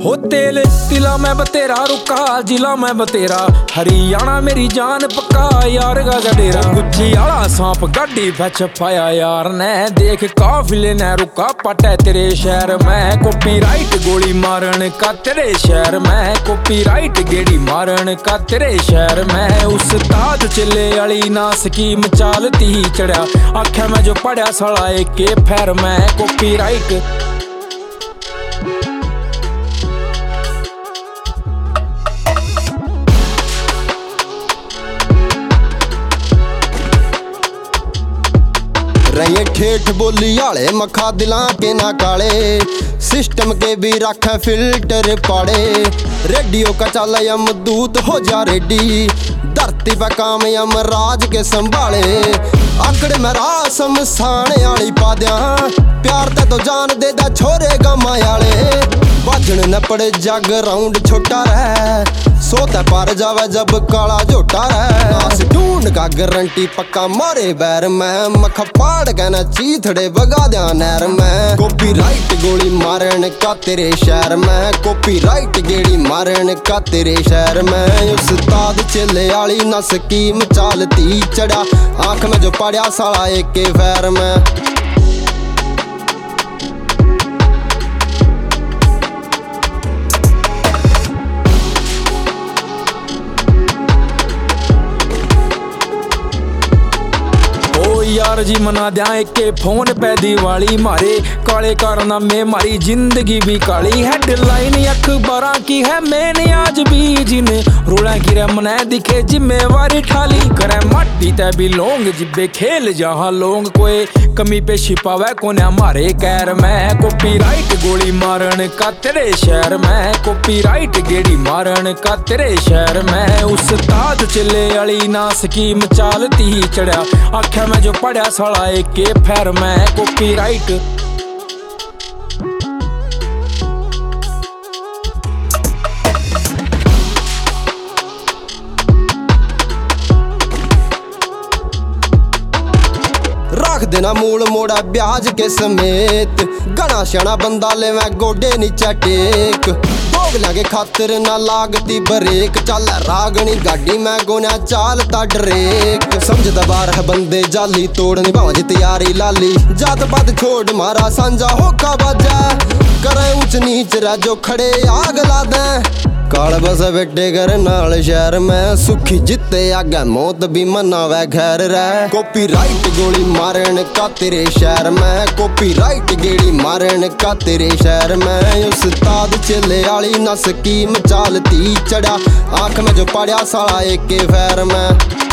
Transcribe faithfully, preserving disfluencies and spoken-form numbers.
हो तेल तिला मैं बतेरा रुका जिला मैं बतेरा हरियाणा मेरी जान पक्का यार गा डेरा गुज्जी आला सांप गाड़ी फच पाया यार ने देख काफिले ने रुका पटा तेरे शहर में कॉपीराइट गोली मारन का तेरे शहर में कॉपीराइट गेड़ी मारन का तेरे शहर में उस्ताद चले अली ना स्कीम चालती चढ़ा आख्या मैं जो पढ़ा सड़ा एक फेर में कॉपीराइट रही ठेठ बोली आले मखा दिला के ना काले सिस्टम के भी रख फिल्टर पाड़े रेडियो का चल यम दूत हो जा रेडी धरती पे काम यम राज के संभाले आकड़ में रासम साने आली पा दिया प्यार ते तो जान दे दा छोरे गमा आले बाजन न पड़े जग राउंड छोटा रह सोता पर जावे जब काला झोटा रह नास ढूंढ का गारंटी पक्का मारे बैर में मख पाड़ के न चीथड़े बगा दिया नहर में कॉपीराइट गोली मारन का तेरे शहर में कॉपीराइट गेड़ी मारन का तेरे शहर में उस्ताद चले आली ना स्कीम चालती चढ़ा आंख में जो पड़ा साला एक फैर में यार जी मना दिया एक फोन पे दिवाली मारे काले कारनामे मारी जिंदगी भी काली हेडलाइन अखबारा की है मैंने आज भी जिन्हें रोड़ा गिरे मना दिखे जिम्मेवारी ठाली करे माटी ते भी लोंग जिब्बे खेल जहाँ लोंग कोई कमी पे छिपावे कोने हमारे कैर में कॉपीराइट गोली मारन का तेरे शहर में कॉपीराइट गेड़ी मारन का तेरे शहर में उस्ताद चले अली ना स्कीम चालती चढ़ा आख्या मैं जो पढ़ा सड़ा एक फेर में कॉपीराइट रख देना मूल मोड़ा ब्याज के समेत घना शना बंदा ले मैं गोडे नीचा टेक दोगला के खातिर ना लागती ब्रेक चल रागनी गाड़ी मैं गोना चालता ड्रेक समझदा बार है बंदे जाली तोड़नी भाज तैयारी लाली जात पात छोड़ मारा सांझा होका बाजा करे ऊंच नीच राजो खड़े आग ला दे काल बस बेटे घर नाल शहर में सुखी जिते आगे मौत भी मनावे घर रह कॉपीराइट गोली मारन का तेरे शहर में कॉपीराइट गेड़ी मारन का तेरे शहर में उस्ताद चले आली ना स्कीम चालती चढ़ा आंख में जो पड़ा साला एक फैर में।